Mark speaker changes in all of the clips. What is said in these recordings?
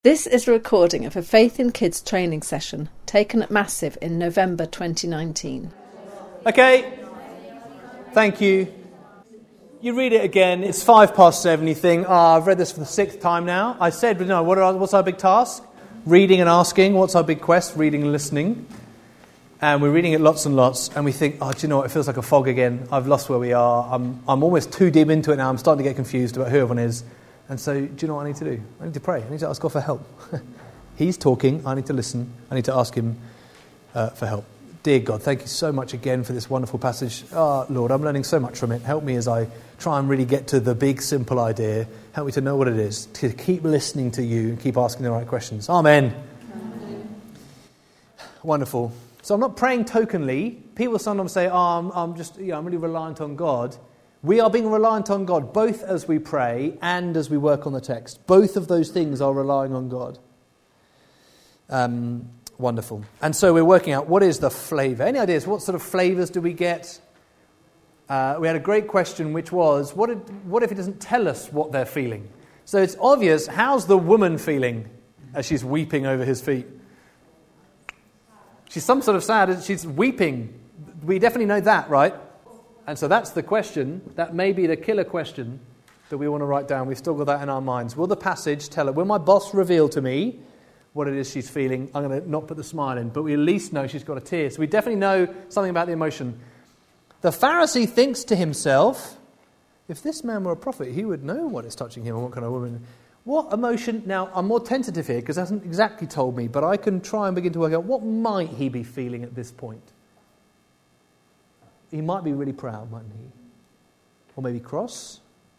Speaker 1: This is a recording of a Faith in Kids training session taken at Massive in November 2019.
Speaker 2: Okay, thank you. You read it again, it's 7:05. You think, I've read this for the 6th time now. I said, no, what's our big task? Reading and asking. What's our big quest? Reading and listening. And we're reading it lots and lots, and we think, do you know what, it feels like a fog again. I've lost where we are. I'm almost too deep into it now. I'm starting to get confused about who everyone is. And so, do you know what I need to do? I need to pray. I need to ask God for help. He's talking. I need to listen. I need to ask him for help. Dear God, thank you so much again for this wonderful passage. Lord, I'm learning so much from it. Help me as I try and really get to the big, simple idea. Help me to know what it is, to keep listening to you and keep asking the right questions. Amen. Wonderful. So I'm not praying tokenly. People sometimes say, I'm really reliant on God. We are being reliant on God, both as we pray and as we work on the text. Both of those things are relying on God. Wonderful. And so we're working out, what is the flavour? Any ideas? What sort of flavours do we get? We had a great question, which was, what if it doesn't tell us what they're feeling? So it's obvious, how's the woman feeling as she's weeping over his feet? She's some sort of sad, she's weeping. We definitely know that, right? And so that's the question. That may be the killer question that we want to write down. We've still got that in our minds. Will the passage tell her? Will my boss reveal to me what it is she's feeling? I'm going to not put the smile in, but we at least know she's got a tear. So we definitely know something about the emotion. The Pharisee thinks to himself, if this man were a prophet, he would know what is touching him and what kind of woman. What emotion? Now, I'm more tentative here because it hasn't exactly told me, but I can try and begin to work out what might he be feeling at this point. He might be really proud, mightn't he? Or maybe cross.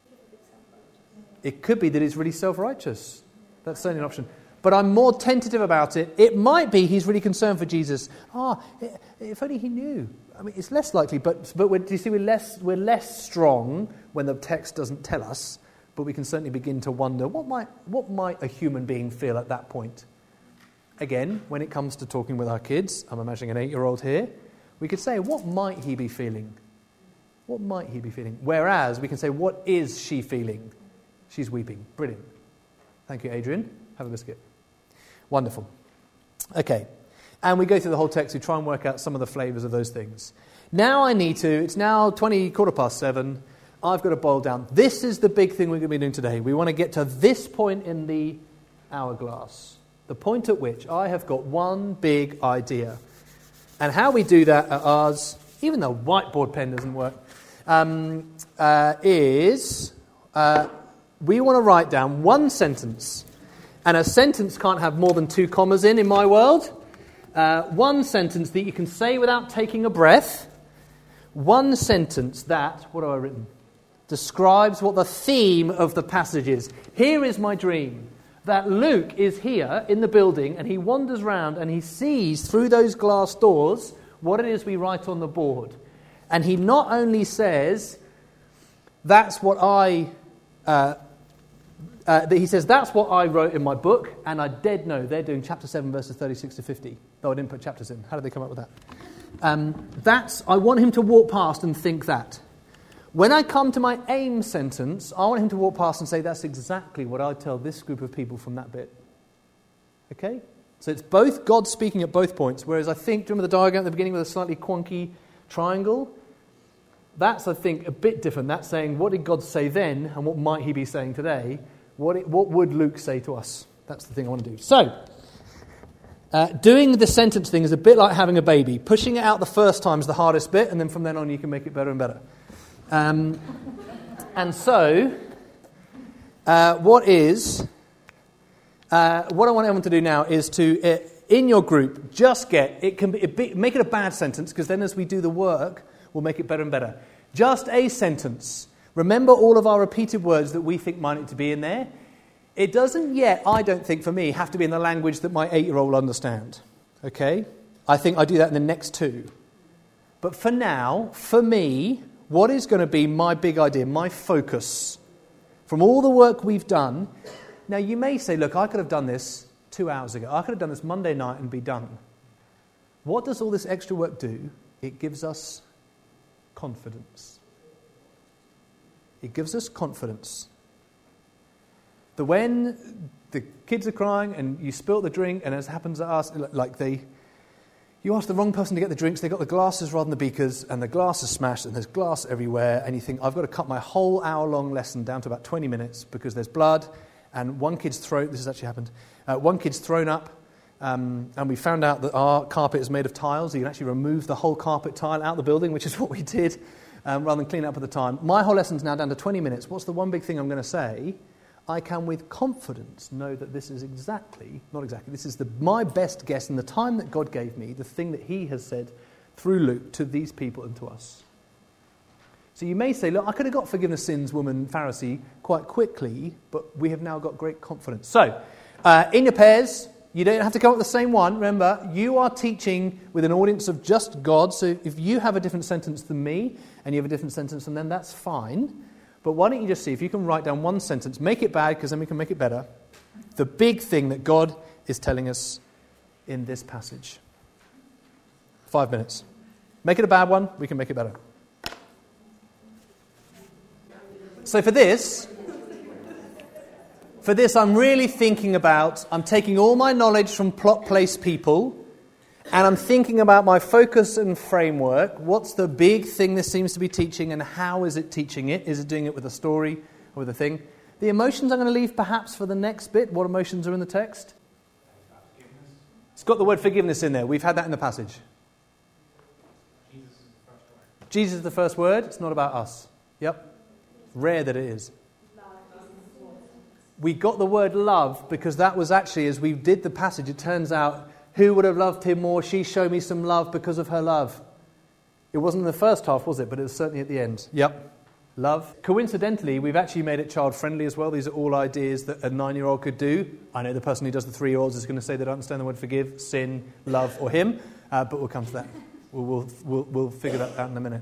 Speaker 2: It could be that he's really self-righteous. That's certainly an option. But I'm more tentative about it. It might be he's really concerned for Jesus. If only he knew. I mean, it's less likely, but do you see, we're less strong when the text doesn't tell us, but we can certainly begin to wonder, what might a human being feel at that point? Again, when it comes to talking with our kids, I'm imagining an 8-year-old here, we could say, what might he be feeling? What might he be feeling? Whereas we can say, what is she feeling? She's weeping. Brilliant. Thank you, Adrian. Have a biscuit. Wonderful. Okay. And we go through the whole text. We try and work out some of the flavours of those things. Now it's now 7:20. I've got to boil down. This is the big thing we're going to be doing today. We want to get to this point in the hourglass. The point at which I have got one big idea. And how we do that at ours, even though whiteboard pen doesn't work, is we want to write down one sentence. And a sentence can't have more than 2 commas in my world. One sentence that you can say without taking a breath. One sentence that, what have I written? Describes what the theme of the passage is. Here is my dream. That Luke is here in the building and he wanders around and he sees through those glass doors what it is we write on the board. And he not only says, that's what I wrote in my book, and I dead know they're doing chapter 7 verses 36 to 50. Though I didn't put chapters in. How did they come up with that? I want him to walk past and think that. When I come to my aim sentence, I want him to walk past and say, that's exactly what I tell this group of people from that bit. Okay? So it's both God speaking at both points, whereas I think, do you remember the diagram at the beginning with a slightly quonky triangle? That's, I think, a bit different. That's saying, what did God say then, and what might he be saying today? What would Luke say to us? That's the thing I want to do. So, doing the sentence thing is a bit like having a baby. Pushing it out the first time is the hardest bit, and then from then on you can make it better and better. And so, what I want everyone to do now is to, in your group, make it a bad sentence, because then as we do the work, we'll make it better and better. Just a sentence. Remember all of our repeated words that we think might need to be in there. It doesn't yet, I don't think for me, have to be in the language that my 8-year-old will understand. Okay? I think I do that in the next 2. But for now, for me, what is going to be my big idea, my focus, from all the work we've done? Now, you may say, look, I could have done this 2 hours ago. I could have done this Monday night and be done. What does all this extra work do? It gives us confidence. It gives us confidence. that when the kids are crying and you spilt the drink, and as happens at us, you ask the wrong person to get the drinks, they got the glasses rather than the beakers, and the glass is smashed, and there's glass everywhere, and you think, I've got to cut my whole hour-long lesson down to about 20 minutes because there's blood, and one kid's throat, this has actually happened, one kid's thrown up, and we found out that our carpet is made of tiles, so you can actually remove the whole carpet tile out of the building, which is what we did, rather than clean it up at the time. My whole lesson's now down to 20 minutes. What's the one big thing I'm going to say? I can with confidence know that this is this is my best guess in the time that God gave me, the thing that he has said through Luke to these people and to us. So you may say, look, I could have got forgiveness of sins, woman, Pharisee, quite quickly, but we have now got great confidence. So, in your pairs, you don't have to come up with the same one. Remember, you are teaching with an audience of just God, so if you have a different sentence than me, and you have a different sentence than them, that's fine. But why don't you just see if you can write down one sentence, make it bad, because then we can make it better, the big thing that God is telling us in this passage. 5 minutes. Make it a bad one, we can make it better. So for this I'm really thinking about, I'm taking all my knowledge from plot place people, and I'm thinking about my focus and framework. What's the big thing this seems to be teaching, and how is it teaching it? Is it doing it with a story or with a thing? The emotions I'm going to leave perhaps for the next bit. What emotions are in the text? It's got the word forgiveness in there. We've had that in the passage. Jesus is the first word. It's not about us. Yep. Rare that it is. We got the word love because that was actually, as we did the passage, it turns out, who would have loved him more? She showed me some love because of her love. It wasn't in the first half, was it? But it was certainly at the end. Yep. Love. Coincidentally, we've actually made it child-friendly as well. These are all ideas that a 9-year-old could do. I know the person who does the 3-year-olds is going to say they don't understand the word forgive, sin, love, or him. But we'll come to that. We'll figure that out in a minute.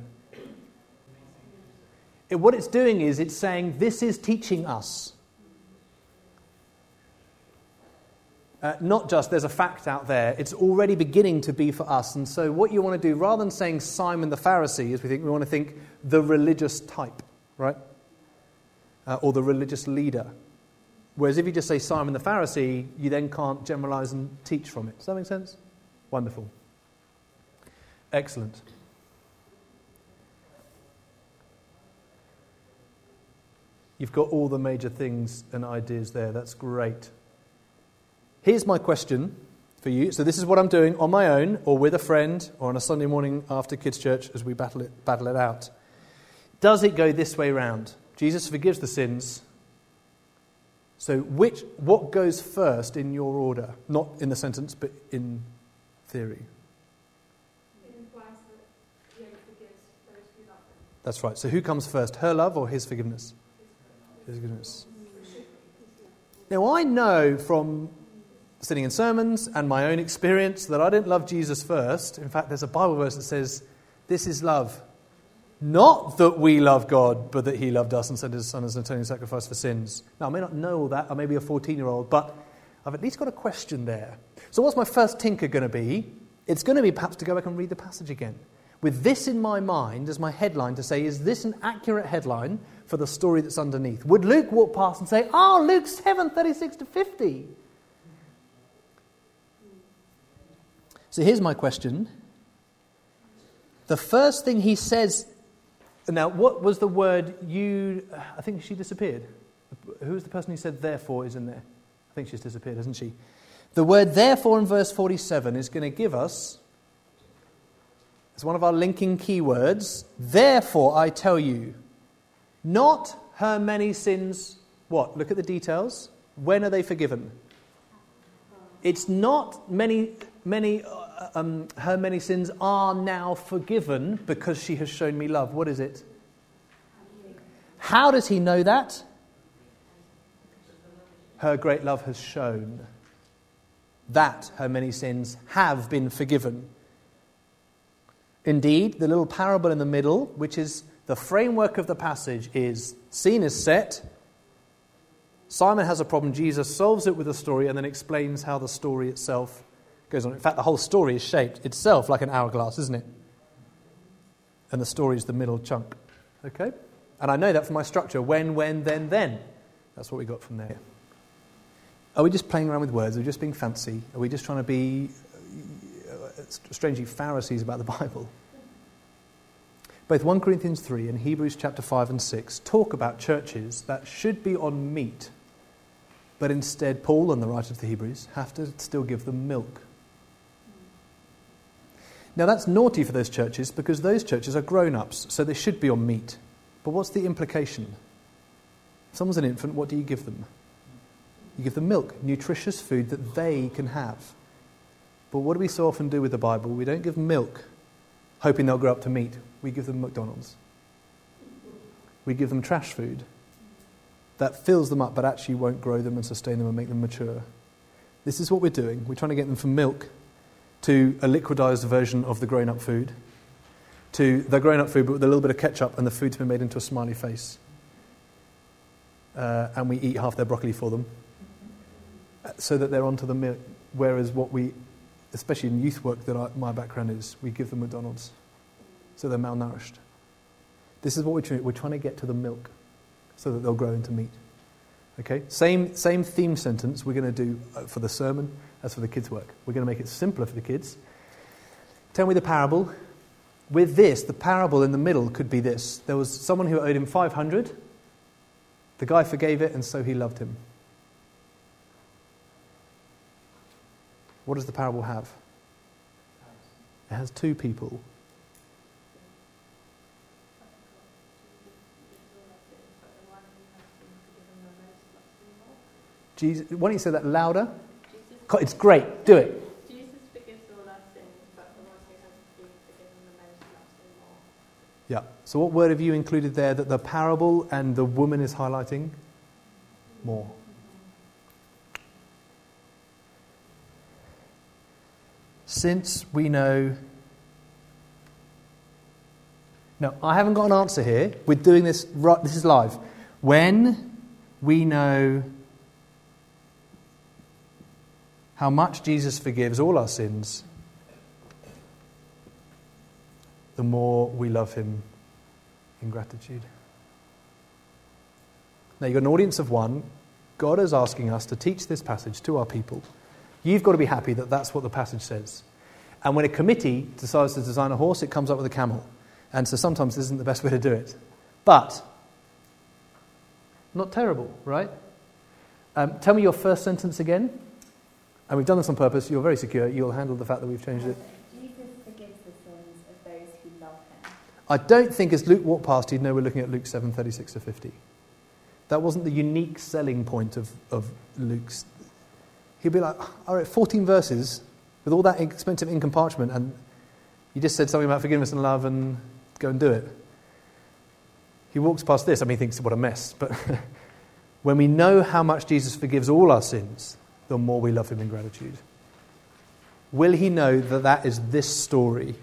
Speaker 2: What it's doing is it's saying this is teaching us. Not just there's a fact out there, it's already beginning to be for us. And so what you want to do, rather than saying Simon the Pharisee, we want to think the religious type, right? Or the religious leader. Whereas if you just say Simon the Pharisee, you then can't generalize and teach from it. Does that make sense? Wonderful. Excellent. You've got all the major things and ideas there. That's great. Here's my question for you. So this is what I'm doing on my own or with a friend or on a Sunday morning after kids' church as we battle it out. Does it go this way round? Jesus forgives the sins. So what goes first in your order? Not in the sentence, but in theory.
Speaker 3: It implies that he only forgives those who love him.
Speaker 2: That's right. So who comes first, her love or his forgiveness? His forgiveness. Now I know from sitting in sermons and my own experience that I didn't love Jesus first. In fact, there's a Bible verse that says, this is love. Not that we love God, but that he loved us and sent his son as an atoning sacrifice for sins. Now, I may not know all that. I may be a 14-year-old, but I've at least got a question there. So what's my first tinker going to be? It's going to be perhaps to go back and read the passage again. With this in my mind as my headline to say, is this an accurate headline for the story that's underneath? Would Luke walk past and say, Luke 7, 36 to 50? So here's my question. The first thing he says... Now, what was the word I think she disappeared. Who was the person who said therefore is in there? I think she's disappeared, hasn't she? The word therefore in verse 47 is going to give us... It's one of our linking keywords. Therefore, I tell you, not her many sins... What? Look at the details. When are they forgiven? It's not her many sins are now forgiven because she has shown me love. What is it? How does he know that? Her great love has shown that her many sins have been forgiven. Indeed, the little parable in the middle, which is the framework of the passage, is scene is set. Simon has a problem. Jesus solves it with a story and then explains how the story itself goes on. In fact, the whole story is shaped itself like an hourglass, isn't it? And the story is the middle chunk. Okay? And I know that from my structure. When, then. That's what we got from there. Are we just playing around with words? Are we just being fancy? Are we just trying to be, strangely, Pharisees about the Bible? Both 1 Corinthians 3 and Hebrews chapter 5 and 6 talk about churches that should be on meat, but instead Paul and the writer of the Hebrews have to still give them milk. Now that's naughty for those churches because those churches are grown-ups, so they should be on meat. But what's the implication? If someone's an infant, what do you give them? You give them milk, nutritious food that they can have. But what do we so often do with the Bible? We don't give milk, hoping they'll grow up to meat. We give them McDonald's. We give them trash food that fills them up but actually won't grow them and sustain them and make them mature. This is what we're doing. We're trying to get them from milk to a liquidized version of the grown-up food, to the grown-up food but with a little bit of ketchup and the food's been made into a smiley face. And we eat half their broccoli for them so that they're onto the milk. Whereas what we, especially in youth work that my background is, we give them McDonald's so they're malnourished. This is what we're doing. We're trying to get to the milk so that they'll grow into meat. Okay? Same theme sentence we're going to do for the sermon as for the kids' work. We're going to make it simpler for the kids. Tell me the parable. With this, the parable in the middle could be this. There was someone who owed him 500. The guy forgave it, and so he loved him. What does the parable have? It has two people. Jesus, why don't you say that louder? It's great. Do it.
Speaker 3: Jesus forgives all our sins, but the one who has been forgiven the most loves him more.
Speaker 2: Yeah. So what word have you included there that the parable and the woman is highlighting? More. Since we know... No, I haven't got an answer here. We're doing this... This is live. When we know how much Jesus forgives all our sins, the more we love him in gratitude. Now you've got an audience of one. God is asking us to teach this passage to our people. You've got to be happy that that's what the passage says. And when a committee decides to design a horse, it comes up with a camel. And so sometimes this isn't the best way to do it. But, not terrible, right? Tell me your first sentence again. And we've done this on purpose. You're very secure. You'll handle the fact that we've changed it.
Speaker 4: Jesus forgives the sins of those who love him.
Speaker 2: I don't think as Luke walked past, he'd know we're looking at Luke 7:36-50. That wasn't the unique selling point of Luke's. He'd be like, all right, 14 verses with all that expensive ink and parchment, and you just said something about forgiveness and love and go and do it. He walks past this, he thinks, what a mess. But when we know how much Jesus forgives all our sins, the more we love him in gratitude. Will he know that that is this story?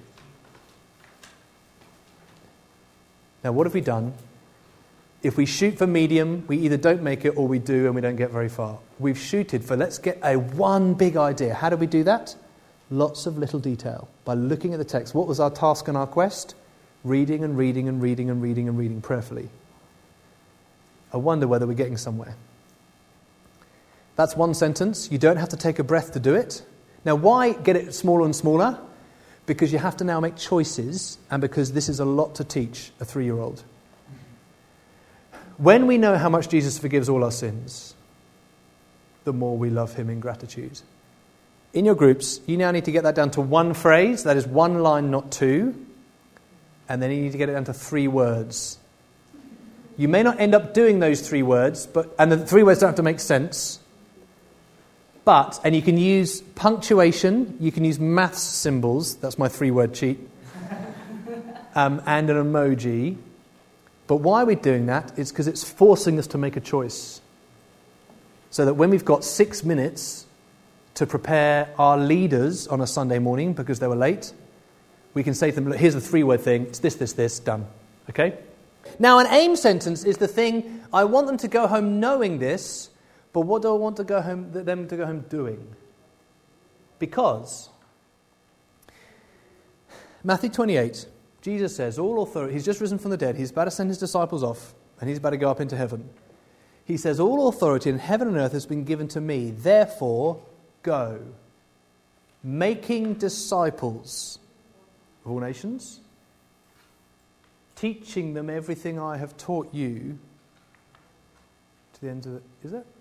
Speaker 2: Now, what have we done? If we shoot for medium, we either don't make it or we do and we don't get very far. We've shooted for let's get one big idea. How do we do that? Lots of little detail. By looking at the text. What was our task and our quest? Reading and reading and reading and reading and reading prayerfully. I wonder whether we're getting somewhere. That's one sentence. You don't have to take a breath to do it. Now, why get it smaller and smaller? Because you have to now make choices, and because this is a lot to teach a 3-year-old. When we know how much Jesus forgives all our sins, the more we love him in gratitude. In your groups, you now need to get that down to one phrase, that is one line, not two, and then you need to get it down to 3 words. You may not end up doing those 3 words, and the 3 words don't have to make sense. And you can use punctuation, you can use maths symbols, that's my 3-word cheat, and an emoji. But why are we doing that? It's because it's forcing us to make a choice. So that when we've got 6 minutes to prepare our leaders on a Sunday morning because they were late, we can say to them, look, here's the 3-word thing, it's this, done. Okay? Now, an aim sentence is the thing, I want them to go home knowing this, but what do I want them to go home doing? Because Matthew 28, Jesus says, all authority, he's just risen from the dead, he's about to send his disciples off, and he's about to go up into heaven. He says, all authority in heaven and earth has been given to me. Therefore, go, making disciples of all nations, teaching them everything I have taught you to the end of the... Is it?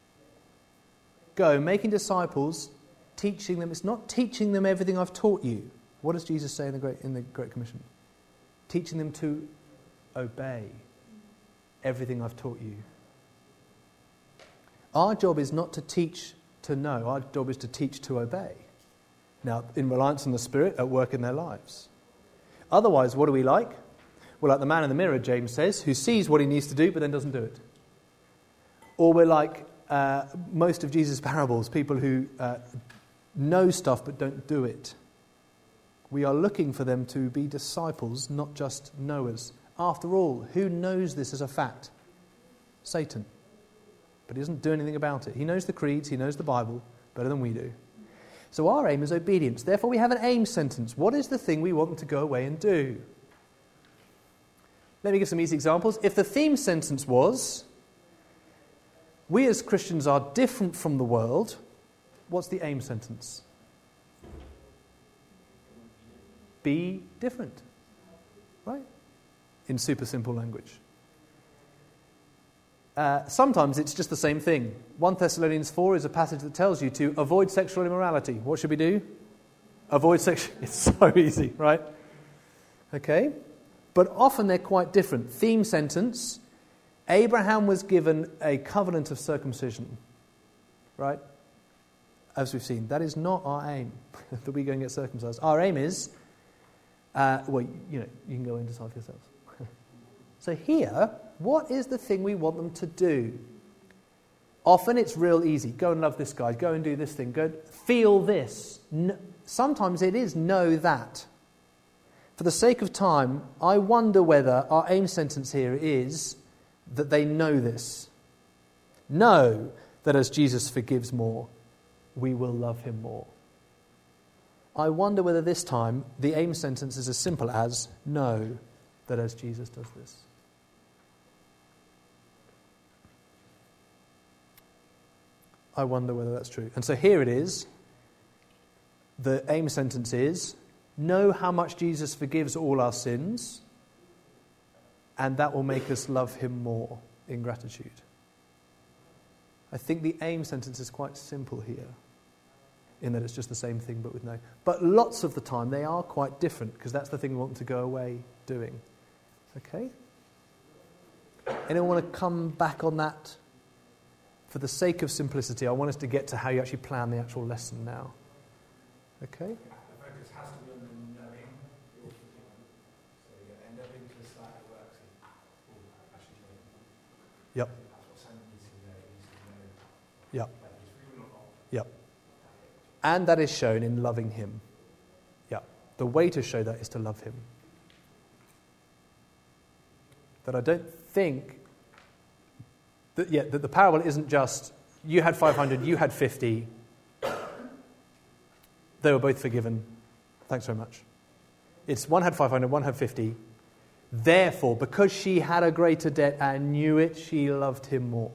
Speaker 2: Go, making disciples, teaching them. It's not teaching them everything I've taught you. What does Jesus say in the Great Commission? Teaching them to obey everything I've taught you. Our job is not to teach to know. Our job is to teach to obey. Now, in reliance on the Spirit at work in their lives. Otherwise, what are we like? We're like the man in the mirror, James says, who sees what he needs to do but then doesn't do it. Or we're like most of Jesus' parables, people who know stuff but don't do it. We are looking for them to be disciples, not just knowers. After all, who knows this as a fact? Satan. But he doesn't do anything about it. He knows the creeds, he knows the Bible better than we do. So our aim is obedience. Therefore, we have an aim sentence. What is the thing we want them to go away and do? Let me give some easy examples. If the theme sentence was, we as Christians are different from the world, what's the aim sentence? Be different. Right? In super simple language. Sometimes it's just the same thing. 1 Thessalonians 4 is a passage that tells you to avoid sexual immorality. What should we do? Avoid sexual... It's so easy, right? Okay? But often they're quite different. Theme sentence, Abraham was given a covenant of circumcision. Right? As we've seen, that is not our aim, that we go and get circumcised. Our aim is, you can go and decide for yourselves. So here, what is the thing we want them to do? Often it's real easy. Go and love this guy. Go and do this thing. Go feel this. Sometimes it is know that. For the sake of time, I wonder whether our aim sentence here is that they know this. Know that as Jesus forgives more, we will love him more. I wonder whether this time the aim sentence is as simple as know that as Jesus does this. I wonder whether that's true. And so here it is. The aim sentence is, know how much Jesus forgives all our sins, and that will make us love him more in gratitude. I think the aim sentence is quite simple here, in that it's just the same thing but with no. But lots of the time they are quite different, because that's the thing we want them to go away doing. Okay? Anyone want to come back on that? For the sake of simplicity, I want us to get to how you actually plan the actual lesson now. Okay?
Speaker 5: The focus has to be on the knowing. So and knowing to the side that works in actually knowing.
Speaker 2: Yep.
Speaker 5: That's what Sam needs to know. He needs to know
Speaker 2: Yep.
Speaker 5: whether he's free or not.
Speaker 2: Yep. And that is shown in loving him. Yep. The way to show that is to love him. That I don't think that the parable isn't just, you had 500, you had 50. They were both forgiven. Thanks very much. It's one had 500, one had 50. Therefore, because she had a greater debt and knew it, she loved him more.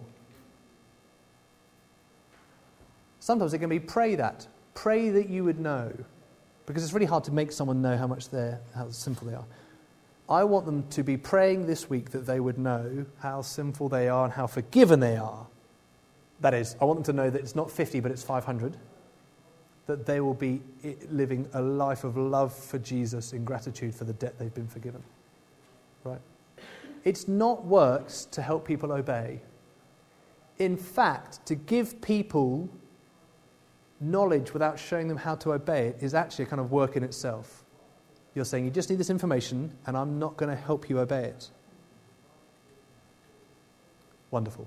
Speaker 2: Sometimes it can be pray that you would know. Because it's really hard to make someone know how sinful they are. I want them to be praying this week that they would know how sinful they are and how forgiven they are. That is, I want them to know that it's not 50 but it's 500. That they will be living a life of love for Jesus in gratitude for the debt they've been forgiven. Right? It's not works to help people obey. In fact, to give people knowledge without showing them how to obey it is actually a kind of work in itself. You're saying, you just need this information, and I'm not going to help you obey it. Wonderful.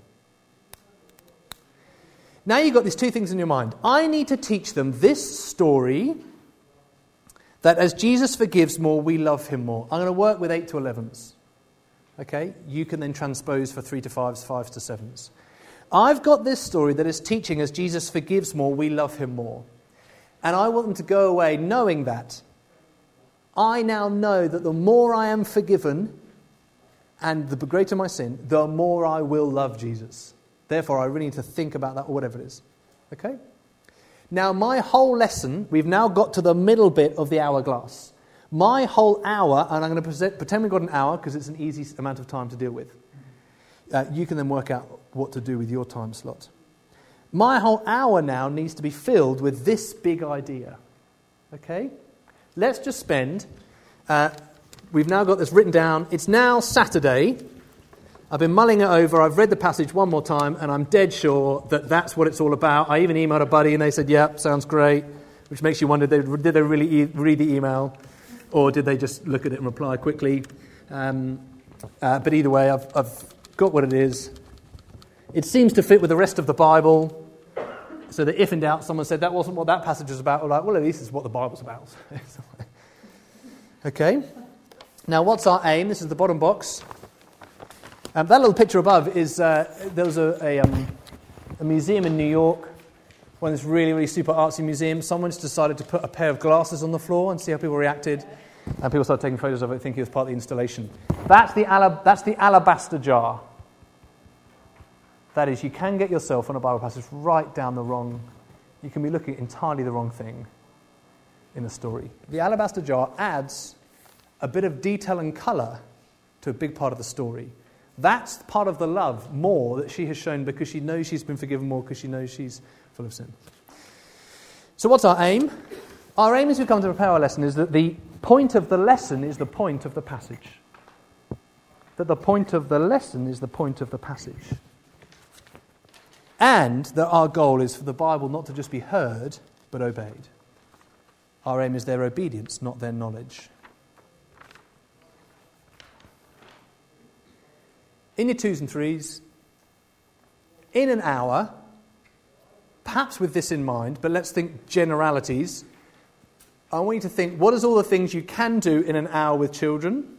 Speaker 2: Now you've got these two things in your mind. I need to teach them this story, that as Jesus forgives more, we love him more. I'm going to work with 8 to 11s. Okay? You can then transpose for 3 to 5s, 5s to 7s. I've got this story that is teaching as Jesus forgives more, we love him more. And I want them to go away knowing that. I now know that the more I am forgiven and the greater my sin, the more I will love Jesus. Therefore, I really need to think about that, or whatever it is. Okay? Now, my whole lesson, we've now got to the middle bit of the hourglass. My whole hour, and I'm going to pretend we've got an hour because it's an easy amount of time to deal with. You can then work out what to do with your time slot. My whole hour now needs to be filled with this big idea. Okay? Let's just spend... we've now got this written down. It's now Saturday. I've been mulling it over. I've read the passage one more time, and I'm dead sure that that's what it's all about. I even emailed a buddy, and they said, "Yep, sounds great," which makes you wonder, did they really read the email, or did they just look at it and reply quickly? But either way, I've got what it is. It seems to fit with the rest of the Bible, so that if in doubt, someone said that wasn't what that passage was about, we're like, well, at least it's what the Bible's about. Okay. Now, what's our aim? This is the bottom box. That little picture above is, there was a museum in New York, one of these really, really super artsy museums. Someone just decided to put a pair of glasses on the floor and see how people reacted. And people started taking photos of it, thinking it was part of the installation. That's the alabaster jar. That is, you can get yourself on a Bible passage right down the wrong... You can be looking at entirely the wrong thing in the story. The alabaster jar adds a bit of detail and colour to a big part of the story. That's part of the love more that she has shown because she knows she's been forgiven more because she knows she's full of sin. So what's our aim? Our aim as we come to prepare our lesson is that the point of the lesson is the point of the passage. That the point of the lesson is the point of the passage. And that our goal is for the Bible not to just be heard, but obeyed. Our aim is their obedience, not their knowledge. In your 2s and 3s, in an hour, perhaps with this in mind, but let's think generalities. I want you to think, what is all the things you can do in an hour with children?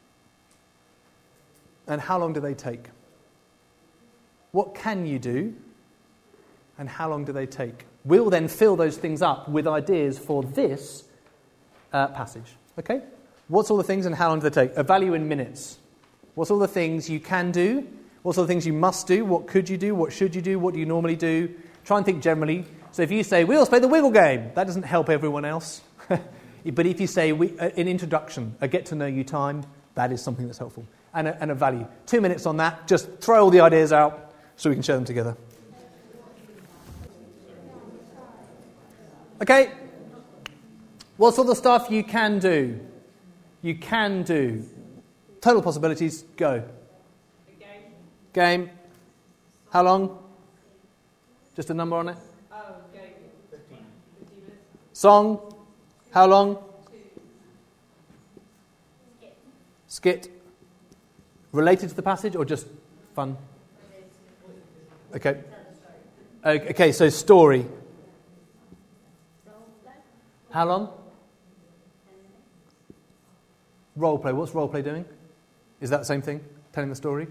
Speaker 2: And how long do they take? What can you do? And how long do they take? We'll then fill those things up with ideas for this passage. Okay? What's all the things and how long do they take? A value in minutes. What's all the things you can do? What's all the things you must do? What could you do? What should you do? What do you normally do? Try and think generally. So if you say, we'll play the wiggle game, that doesn't help everyone else. But if you say, an introduction, a get-to-know-you time, that is something that's helpful. And a value. 2 minutes on that. Just throw all the ideas out so we can share them together. Okay. What's all the stuff you can do? You can do. Total possibilities, go. Game. How long? Just a number on it?
Speaker 3: Game. 15 minutes.
Speaker 2: Song. How long?
Speaker 3: 2.
Speaker 2: Skit. Related to the passage or just fun? Okay. Okay, so story. How long? Role play. What's role play doing? Is that the same thing? Telling the story?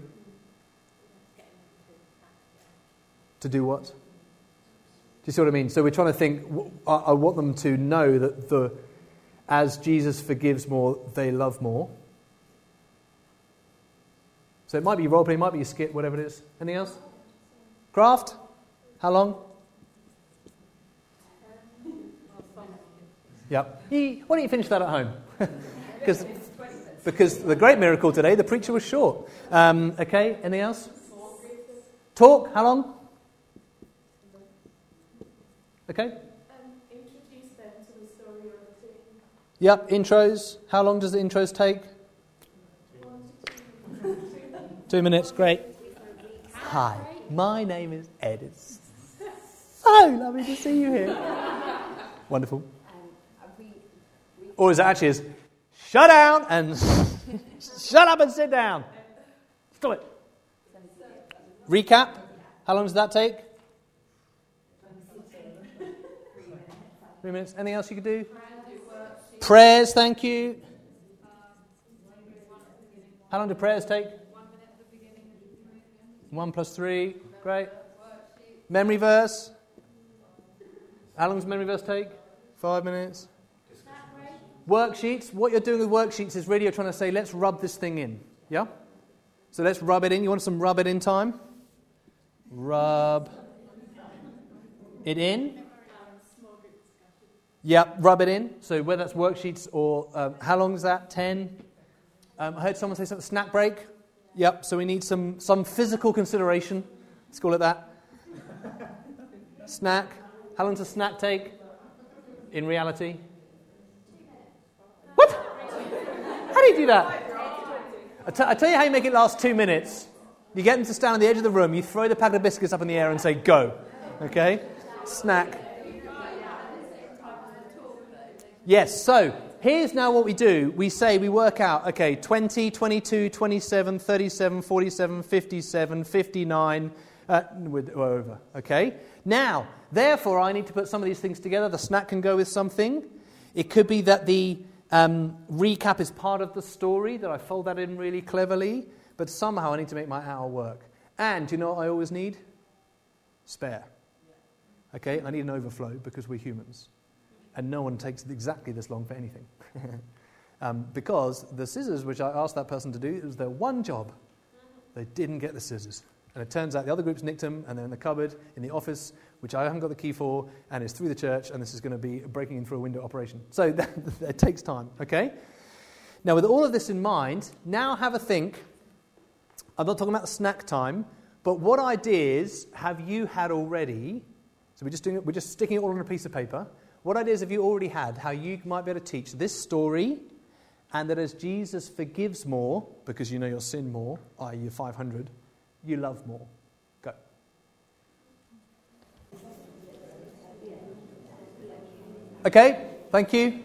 Speaker 2: To do what? Do you see what I mean? So we're trying to think, I want them to know that as Jesus forgives more, they love more. So it might be role play, it might be a skit, whatever it is. Anything else? Craft? How long? Yep. Why don't you finish that at home? Because the great miracle today, the preacher was short. Okay, anything else? Talk, how long? Okay.
Speaker 3: Introduce them to the story or the team.
Speaker 2: Yep, intros. How long does the intros take? 2 minutes, great. Hi, my name is Ed. It's so lovely to see you here. Wonderful. Or is it actually shut down and shut up and sit down. Stop it. Recap. How long does that take? 3 minutes. Anything else you could do? Prayers, thank you. How long do prayers take?
Speaker 3: 1 minute at the beginning.
Speaker 2: 1 plus 3. Great. Memory verse. How long does memory verse take? 5 minutes. Worksheets. What you're doing with worksheets is really you're trying to say, let's rub this thing in. Yeah? So let's rub it in. You want some rub it in time? Rub it in. Yep, rub it in. So whether that's worksheets or how long is that? 10? I heard someone say something, snack break. Yep, so we need some physical consideration. Let's call it that. Snack. How long does a snack take in reality? What? How do you do that? I tell you how you make it last 2 minutes. You get them to stand on the edge of the room, you throw the packet of biscuits up in the air and say, go. Okay? Snack. Yes, so here's now what we do. We say, we work out, okay, 20, 22, 27, 37, 47, 57, 59, we're over, okay? Now, therefore, I need to put some of these things together. The snack can go with something. It could be that the recap is part of the story, that I fold that in really cleverly, but somehow I need to make my hour work. And do you know what I always need? Spare. Okay, I need an overflow because we're humans. And no one takes exactly this long for anything. Because the scissors, which I asked that person to do, it was their one job. They didn't get the scissors. And it turns out the other groups nicked them, and they're in the cupboard, in the office, which I haven't got the key for, and it's through the church, and this is going to be breaking in through a window operation. So it takes time, okay? Now, with all of this in mind, now have a think. I'm not talking about the snack time, but what ideas have you had already? So we're just sticking it all on a piece of paper. What ideas have you already had, how you might be able to teach this story, and that as Jesus forgives more, because you know your sin more, i.e. you're 500, you love more? Go. Okay, thank you.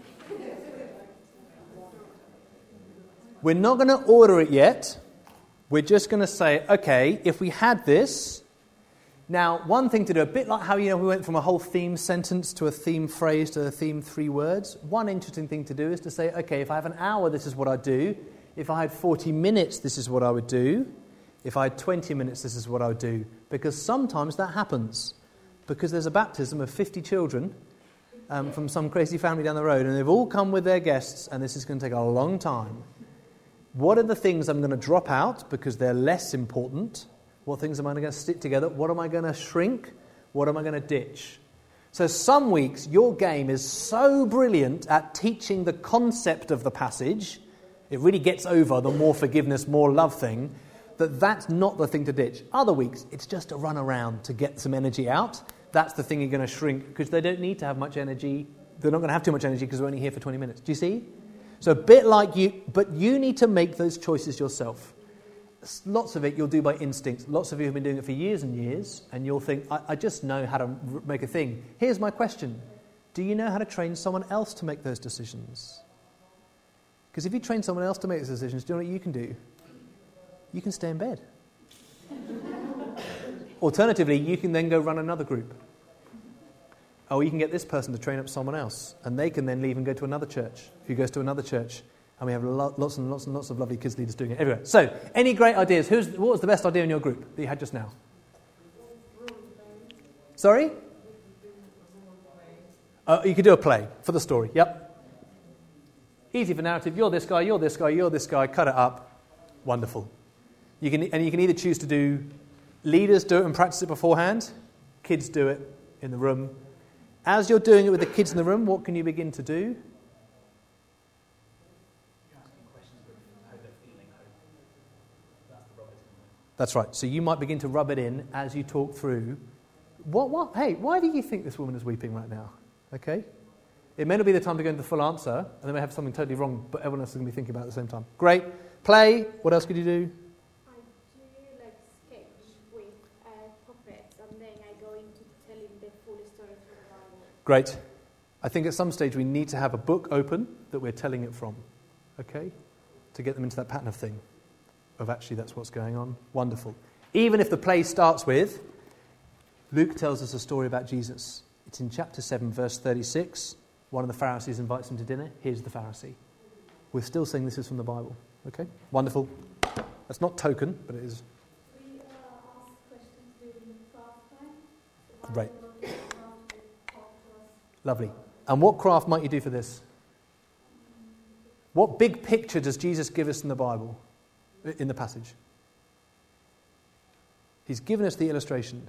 Speaker 2: We're not going to order it yet. We're just going to say, okay, if we had this. Now, one thing to do, a bit like how we went from a whole theme sentence to a theme phrase to a theme 3 words. One interesting thing to do is to say, okay, if I have an hour, this is what I'd do. If I had 40 minutes, this is what I would do. If I had 20 minutes, this is what I would do. Because sometimes that happens. Because there's a baptism of 50 children from some crazy family down the road, and they've all come with their guests, and this is going to take a long time. What are the things I'm going to drop out because they're less important? What things am I going to stick together? What am I going to shrink? What am I going to ditch? So some weeks your game is so brilliant at teaching the concept of the passage, it really gets over the more forgiveness, more love thing, that's not the thing to ditch. Other weeks, it's just a run around to get some energy out. That's the thing you're going to shrink because they don't need to have much energy. They're not going to have too much energy because we're only here for 20 minutes. Do you see? So a bit like you, but you need to make those choices yourself. Lots of it you'll do by instinct. Lots of you have been doing it for years and years, and you'll think, I just know how to make a thing. Here's my question. Do you know how to train someone else to make those decisions? Because if you train someone else to make those decisions, do you know what you can do? You can stay in bed. Alternatively, you can then go run another group. Or you can get this person to train up someone else, and they can then leave and go to another church, who goes to another church. And we have lots and lots and lots of lovely kids leaders doing it everywhere. So, any great ideas? What was the best idea in your group that you had just now? Sorry? You could do a play for the story. Yep. Easy for narrative. You're this guy, you're this guy, you're this guy. Cut it up. Wonderful. You can either choose to do leaders do it and practice it beforehand. Kids do it in the room. As you're doing it with the kids in the room, what can you begin to do? That's right. So you might begin to rub it in as you talk through. Hey, why do you think this woman is weeping right now? Okay? It may not be the time to go into the full answer, and they may have something totally wrong, but everyone else is going to be thinking about it at the same time. Great. Play. What else could you do?
Speaker 3: I do sketch with puppets, and then I go into telling the full story through the Bible.
Speaker 2: Great. I think at some stage we need to have a book open that we're telling it from. Okay? To get them into that pattern of thing. Of actually that's what's going on. Wonderful. Even if the play starts with, Luke tells us a story about Jesus. It's in chapter 7, verse 36. One of the Pharisees invites him to dinner. Here's the Pharisee. We're still saying this is from the Bible. Okay? Wonderful. That's not token, but it is.
Speaker 3: We ask questions during the craft time.
Speaker 2: Great. Lovely. And what craft might you do for this? What big picture does Jesus give us in the Bible? In the passage? He's given us the illustration.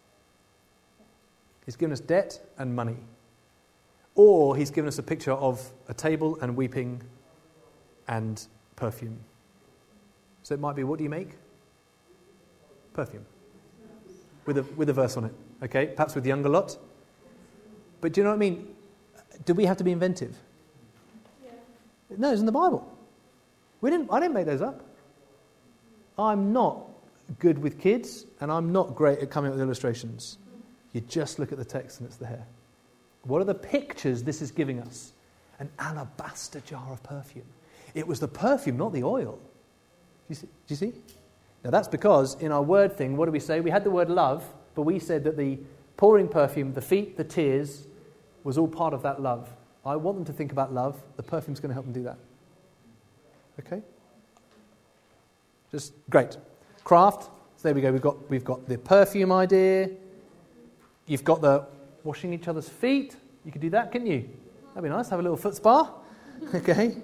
Speaker 2: He's given us debt and money. Or he's given us a picture of a table and weeping and perfume. So it might be, what do you make? Perfume. With a verse on it. Okay, perhaps with the younger lot. But do you know what I mean? Do we have to be inventive?
Speaker 3: Yeah.
Speaker 2: No, it's in the Bible. I didn't make those up. I'm not good with kids, and I'm not great at coming up with illustrations. You just look at the text and it's there. What are the pictures this is giving us? An alabaster jar of perfume. It was the perfume, not the oil. Do you see? Now that's because in our word thing, what do we say? We had the word love, but we said that the pouring perfume, the feet, the tears, was all part of that love. I want them to think about love. The perfume's going to help them do that. Okay? Just great. Craft. So there we go. We've got the perfume idea. You've got the washing each other's feet. You could do that, couldn't you? That'd be nice. Have a little foot spa. Okay.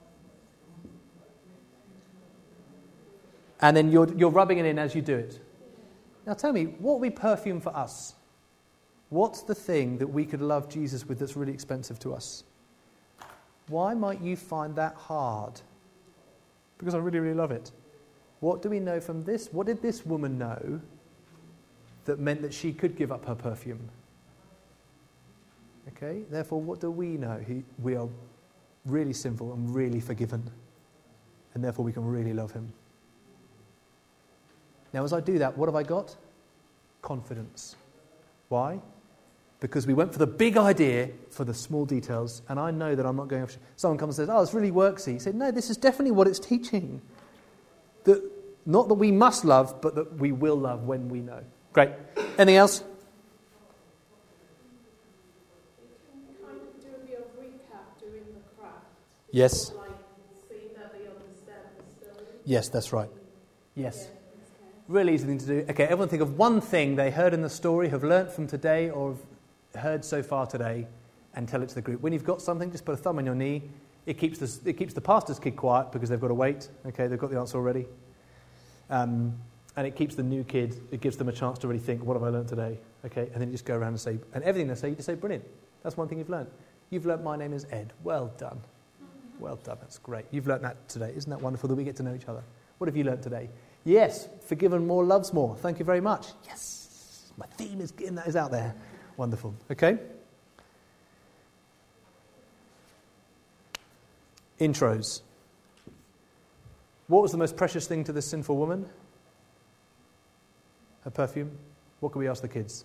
Speaker 2: And then you're rubbing it in as you do it. Now tell me, what would be perfume for us? What's the thing that we could love Jesus with that's really expensive to us? Why might you find that hard? Because I really, really love it. What do we know from this? What did this woman know that meant that she could give up her perfume? Okay, therefore, what do we know? We are really sinful and really forgiven. And therefore, we can really love him. Now, as I do that, what have I got? Confidence. Why? Because we went for the big idea for the small details, and I know that I'm not going off. Someone comes and says, "Oh, it's really worksy." You say, "No, this is definitely what it's teaching. That not that we must love, but that we will love when we know." Great. Anything else?
Speaker 3: You can kind of do a bit of recap during the craft.
Speaker 2: Yes.
Speaker 3: Like, see that they understand the story.
Speaker 2: Yes, that's right. Yes.
Speaker 3: Yeah, okay.
Speaker 2: Really easy thing to do. Okay, everyone think of one thing they heard in the story, have learnt from today, or have heard so far today, and tell it to the group. When you've got something, just put a thumb on your knee. It keeps the pastor's kid quiet because they've got to wait. Okay, they've got the answer already. And it keeps the new kid, it gives them a chance to really think, what have I learnt today? Okay, and then you just go around and say, and everything they say, you just say, brilliant. That's one thing you've learnt. You've learnt my name is Ed. Well done. Well done, that's great. You've learnt that today. Isn't that wonderful that we get to know each other? What have you learnt today? Yes, forgiven more, loves more. Thank you very much. Yes, my theme is out there. Wonderful. Okay. Intros. What was the most precious thing to this sinful woman? Her perfume. What can we ask the kids?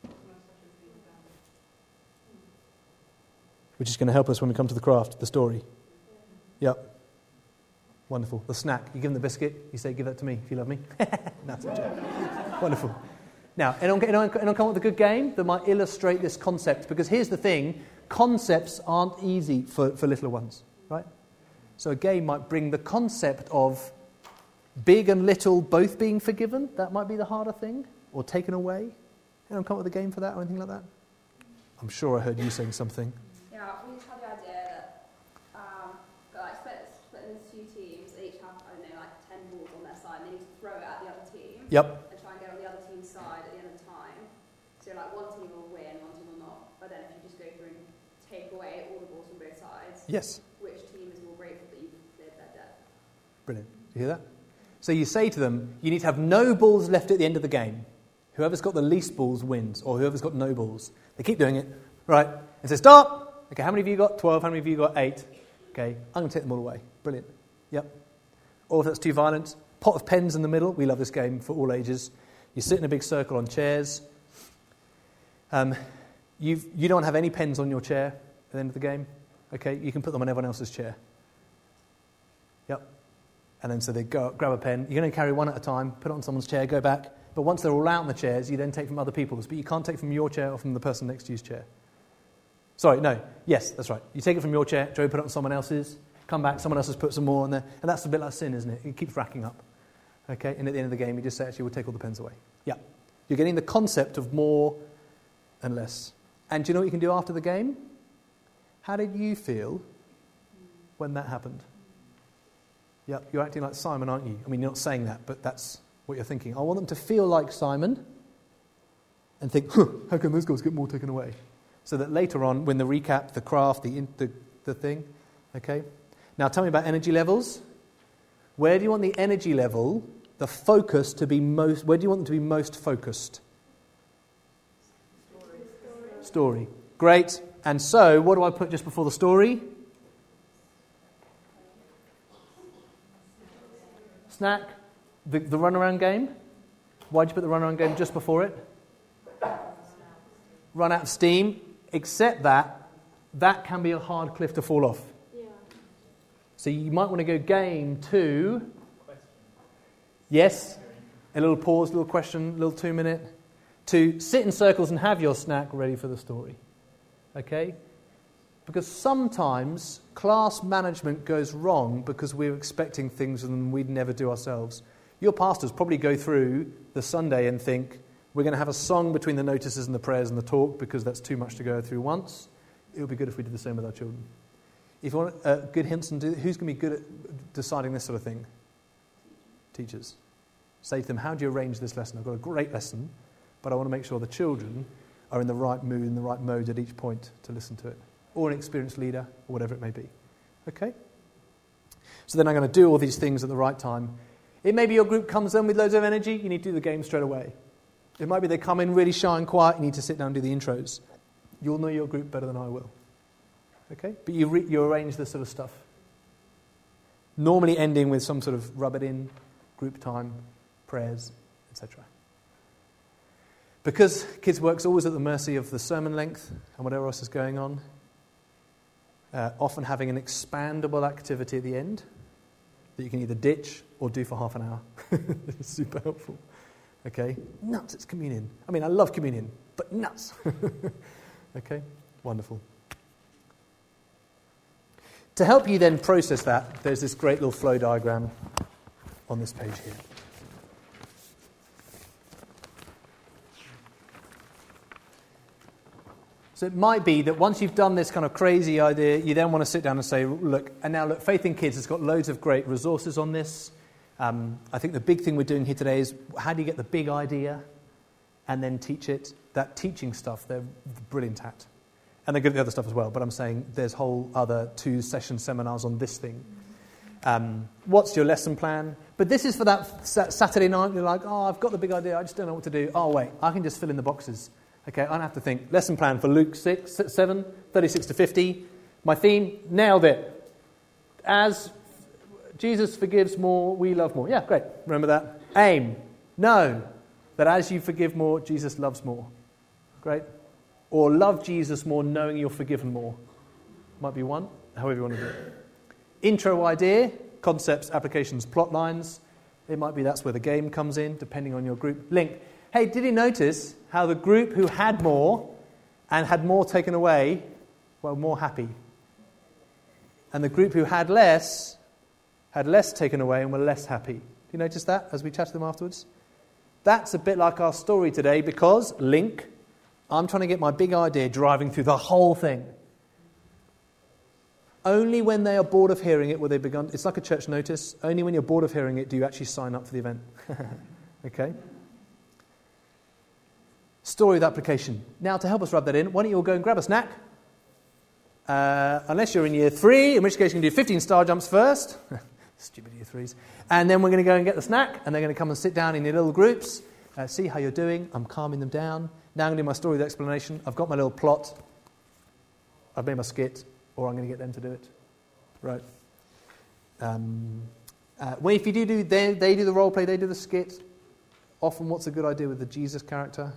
Speaker 2: Which is going to help us when we come to the craft, the story. Yep. Wonderful. The snack. You give them the biscuit. You say, give that to me if you love me. That's a joke. Wonderful. Now, anyone come up with a good game that might illustrate this concept? Because here's the thing. Concepts aren't easy for little ones, right? So a game might bring the concept of big and little both being forgiven. That might be the harder thing. Or taken away. Anyone come up with a game for that or anything like that? I'm sure I heard you saying something.
Speaker 6: Yeah, we just had the idea that got split into two teams. They each have, 10 balls on their side. And they need to throw it at the other team.
Speaker 2: Yep.
Speaker 6: And try and get on the other team's side at the end of the time. So one team will win, one team will not. But then if you just go through and take away all the balls from both sides,
Speaker 2: Yes.
Speaker 6: which team is more grateful that you've cleared their debt?
Speaker 2: Brilliant. You hear that? So you say to them, you need to have no balls left at the end of the game. Whoever's got the least balls wins, or whoever's got no balls. They keep doing it. Right. And say, stop! Okay, how many of you got? 12. How many of you got? 8. Okay, I'm going to take them all away. Brilliant. Yep. Or if that's too violent, pot of pens in the middle. We love this game for all ages. You sit in a big circle on chairs. You don't have any pens on your chair at the end of the game. Okay, you can put them on everyone else's chair. Yep. And then so they go grab a pen. You're going to carry one at a time, put it on someone's chair, go back. But once they're all out in the chairs, you then take from other people's. But you can't take from your chair or from the person next to you's chair. Sorry, no. Yes, that's right. You take it from your chair, Joe, put it on someone else's, come back, someone else has put some more on there. And that's a bit like sin, isn't it? It keeps racking up. Okay, and at the end of the game, you just say, actually, we'll take all the pens away. Yeah. You're getting the concept of more and less. And do you know what you can do after the game? How did you feel when that happened? Yep, you're acting like Simon, aren't you? I mean, you're not saying that, but that's what you're thinking. I want them to feel like Simon and think, huh, how can those guys get more taken away? So that later on, when the recap, the craft, the thing, okay? Now tell me about energy levels. Where do you want the energy level, the focus to be most, where do you want them to be most focused? Story. Great. And so, what do I put just before the story? Snack. The runaround game. Why'd you put the runaround game just before it? Run out of steam. Except that can be a hard cliff to fall off.
Speaker 3: Yeah.
Speaker 2: So you might want to go game 2. Yes. A little pause, little question, little 2-minute. To sit in circles and have your snack ready for the story. Okay? Because sometimes class management goes wrong because we're expecting things and we'd never do ourselves. Your pastors probably go through the Sunday and think, we're going to have a song between the notices and the prayers and the talk because that's too much to go through once. It would be good if we did the same with our children. If you want good hints, and who's going to be good at deciding this sort of thing? Teachers. Say to them, how do you arrange this lesson? I've got a great lesson, but I want to make sure the children are in the right mood, in the right mode at each point to listen to it. Or an experienced leader, or whatever it may be. Okay? So then I'm going to do all these things at the right time. It may be your group comes in with loads of energy, you need to do the game straight away. It might be they come in really shy and quiet, you need to sit down and do the intros. You'll know your group better than I will. Okay? But you arrange this sort of stuff. Normally ending with some sort of rub it in, group time, prayers, etc. Because kids' work's always at the mercy of the sermon length and whatever else is going on, often having an expandable activity at the end that you can either ditch or do for half an hour. It's super helpful. Okay? Nuts, it's communion. I mean, I love communion, but nuts. Okay? Wonderful. To help you then process that, there's this great little flow diagram on this page here. So it might be that once you've done this kind of crazy idea, you then want to sit down and say, look, Faith in Kids has got loads of great resources on this. I think the big thing we're doing here today is how do you get the big idea and then teach it? That teaching stuff, they're brilliant at. And they're good at the other stuff as well, but I'm saying there's whole other 2-session seminars on this thing. What's your lesson plan? But this is for that Saturday night, you're like, oh, I've got the big idea, I just don't know what to do. Oh, wait, I can just fill in the boxes. Okay, I don't have to think. Lesson plan for Luke 7, 36 to 50. My theme, nailed it. As Jesus forgives more, we love more. Yeah, great. Remember that. Aim, know that as you forgive more, Jesus loves more. Great. Or love Jesus more, knowing you're forgiven more. Might be one, however you want to do it. Intro idea, concepts, applications, plot lines. It might be that's where the game comes in, depending on your group. Link. Hey, did you notice how the group who had more and had more taken away were more happy? And the group who had less taken away and were less happy. Do you notice that as we chatted to them afterwards? That's a bit like our story today because, link, I'm trying to get my big idea driving through the whole thing. Only when they are bored of hearing it will they begin. It's like a church notice. Only when you're bored of hearing it do you actually sign up for the event. Okay? Story with application. Now, to help us rub that in, why don't you all go and grab a snack? Unless you're in year 3, in which case you can do 15 star jumps first. Stupid year 3s. And then we're going to go and get the snack, and they're going to come and sit down in your little groups, see how you're doing. I'm calming them down. Now I'm going to do my story with explanation. I've got my little plot. I've made my skit, or I'm going to get them to do it. Right. Well, if you do, they do the role play, they do the skit. Often, what's a good idea with the Jesus character?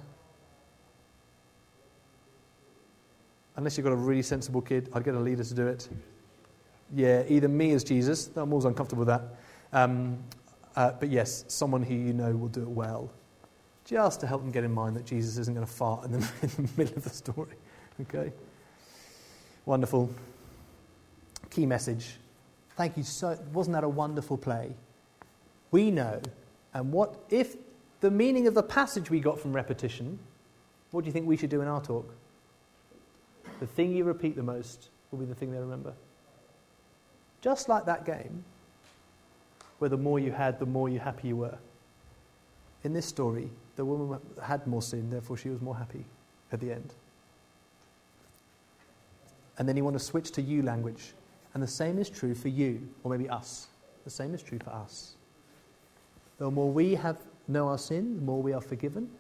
Speaker 2: Unless you've got a really sensible kid, I'd get a leader to do it. Yeah, either me as Jesus, I'm always uncomfortable with that. But yes, someone who you know will do it well. Just to help them get in mind that Jesus isn't going to fart in the middle of the story. Okay? Wonderful. Key message. Thank you so. Wasn't that a wonderful play? We know. And what if the meaning of the passage we got from repetition, what do you think we should do in our talk? The thing you repeat the most will be the thing they remember. Just like that game, where the more you had, the more happy you were. in this story, the woman had more sin, therefore she was more happy at the end. And then you want to switch to you language. And the same is true for you, or maybe us. The same is true for us. The more we know our sin, the more we are forgiven.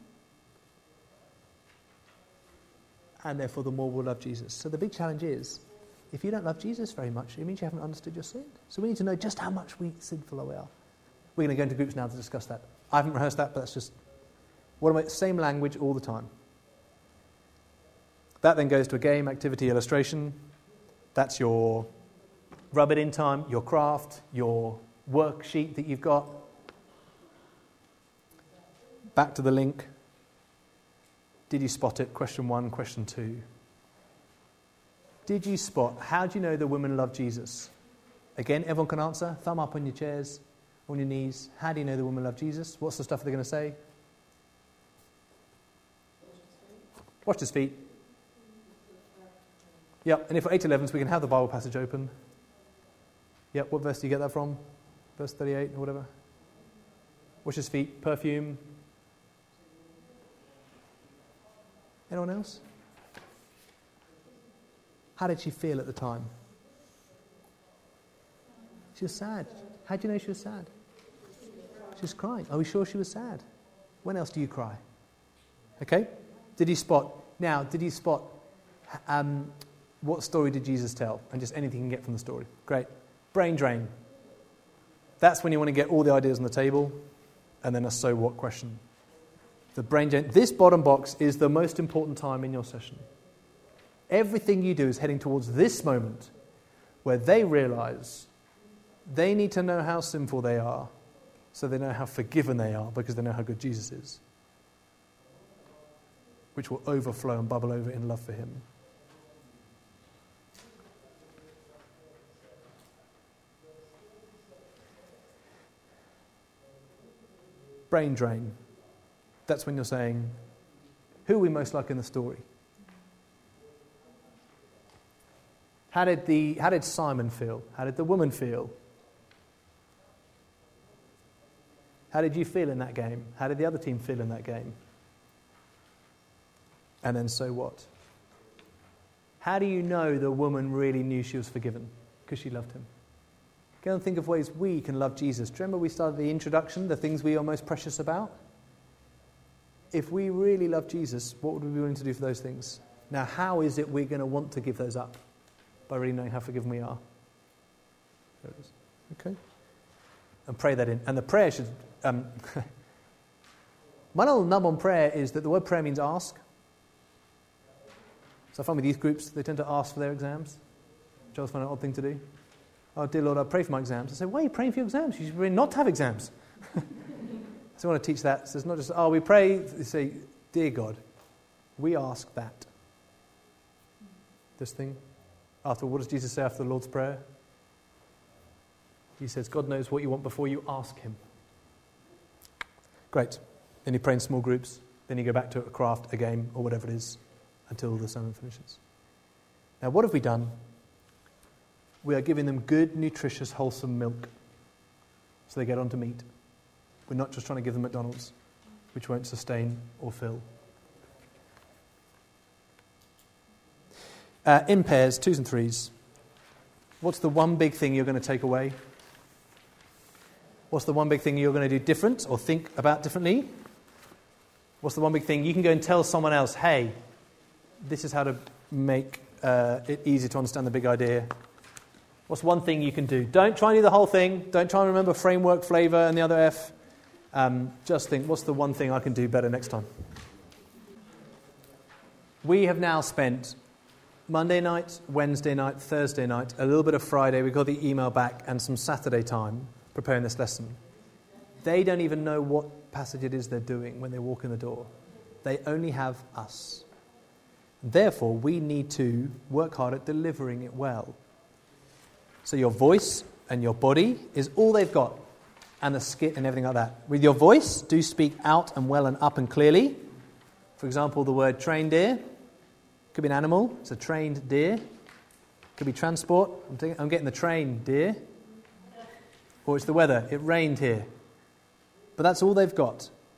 Speaker 2: And therefore the more we'll love Jesus. So the big challenge is, if you don't love Jesus very much, it means you haven't understood your sin. So we need to know just how much sinful we are. We're going to go into groups now to discuss that. I haven't rehearsed that, but that's just same language all the time. That then goes to a game, activity, illustration. That's your rub it in time, your craft, your worksheet that you've got. Back to the link. Did you spot it? Question 1, question 2. Did you spot, how do you know the women love Jesus? Again, everyone can answer. Thumb up on your chairs, on your knees. How do you know the women love Jesus? What's the stuff they're going to say? Washed his feet. Yep, and if we're 8-11s, we can have the Bible passage open. Yep, what verse do you get that from? Verse 38 or whatever. Wash his feet, perfume. Anyone else? How did she feel at the time? She was sad. How do you know she was sad? She was crying. Are we sure she was sad? When else do you cry? Okay? Did you spot what story did Jesus tell? And just anything you can get from the story. Great. Brain drain. That's when you want to get all the ideas on the table, and then a so what question. The brain drain. This bottom box is the most important time in your session. Everything you do is heading towards this moment where they realize they need to know how sinful they are so they know how forgiven they are because they know how good Jesus is, which will overflow and bubble over in love for him. Brain drain. That's when you're saying, who are we most like in the story? How did Simon feel? How did the woman feel? How did you feel in that game? How did the other team feel in that game? And then so what? How do you know the woman really knew she was forgiven? Because she loved him. Go and think of ways we can love Jesus. Do you remember we started the introduction, the things we are most precious about? If we really love Jesus, what would we be willing to do for those things? Now, how is it we're going to want to give those up? By really knowing how forgiven we are. There it is. Okay? And pray that in. And the prayer should... my little nub on prayer is that the word prayer means ask. So I find with youth groups, they tend to ask for their exams. Which I always find an odd thing to do. Oh, dear Lord, I pray for my exams. I say, why are you praying for your exams? You should really not have exams. So I want to teach that. So it's not just, we pray. They say, dear God, we ask that. This thing. After, what does Jesus say after the Lord's Prayer? He says, God knows what you want before you ask him. Great. Then you pray in small groups. Then you go back to a craft, a game, or whatever it is, until the sermon finishes. Now, what have we done? We are giving them good, nutritious, wholesome milk so they get on to meat. We're not just trying to give them McDonald's, which won't sustain or fill. In pairs, 2s and 3s, what's the one big thing you're going to take away? What's the one big thing you're going to do different or think about differently? What's the one big thing you can go and tell someone else, hey, this is how to make it easy to understand the big idea? What's one thing you can do? Don't try and do the whole thing. Don't try and remember framework, flavour, and the other F. Just think, what's the one thing I can do better next time? We have now spent Monday night, Wednesday night, Thursday night, a little bit of Friday, we got the email back, and some Saturday time preparing this lesson. They don't even know what passage it is they're doing when they walk in the door. They only have us. Therefore, we need to work hard at delivering it well. So your voice and your body is all they've got, and the skit and everything like that. With your voice, do speak out and well and up and clearly. For example, the word trained deer. Could be an animal. It's a trained deer. Could be transport. I'm getting the train, deer. Or it's the weather. It rained here. But that's all they've got.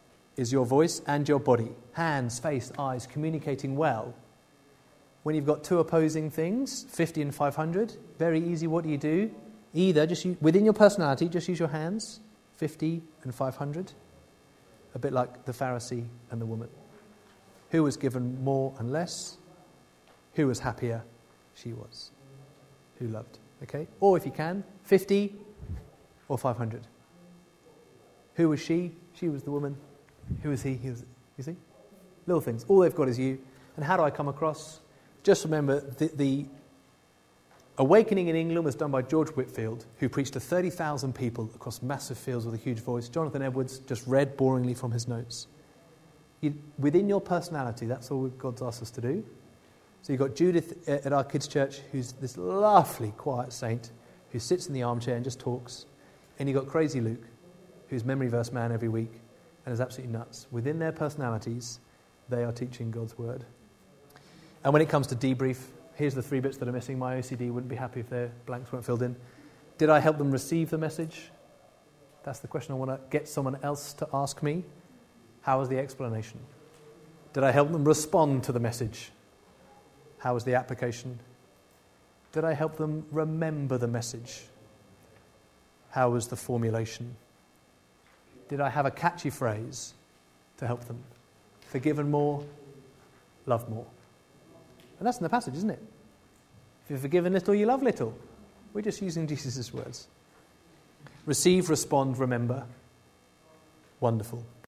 Speaker 2: is your voice and your body. Hands, face, eyes, communicating well. When you've got two opposing things, 50 and 500, very easy. What do? Either just within your personality, just use your hands, 50 and 500. A bit like the Pharisee and the woman. Who was given more and less? Who was happier? She was. Who loved? Okay? Or if you can, 50 or 500. Who was she? She was the woman. Who was he? He was, you see? Little things. All they've got is you. And how do I come across? Just remember, the awakening in England was done by George Whitfield, who preached to 30,000 people across massive fields with a huge voice. Jonathan Edwards just read boringly from his notes. Within your personality, that's all God's asked us to do. So you've got Judith at our kids' church, who's this lovely, quiet saint, who sits in the armchair and just talks. And you've got Crazy Luke, who's memory verse man every week and is absolutely nuts. Within their personalities, they are teaching God's word. And when it comes to debrief, here's the 3 bits that are missing. My OCD wouldn't be happy if their blanks weren't filled in. Did I help them receive the message? That's the question I want to get someone else to ask me. How was the explanation? Did I help them respond to the message? How was the application? Did I help them remember the message? How was the formulation? Did I have a catchy phrase to help them? Forgiven more, love more. And that's in the passage, isn't it? If you're forgiven little, you love little. We're just using Jesus' words. Receive, respond, remember. Wonderful.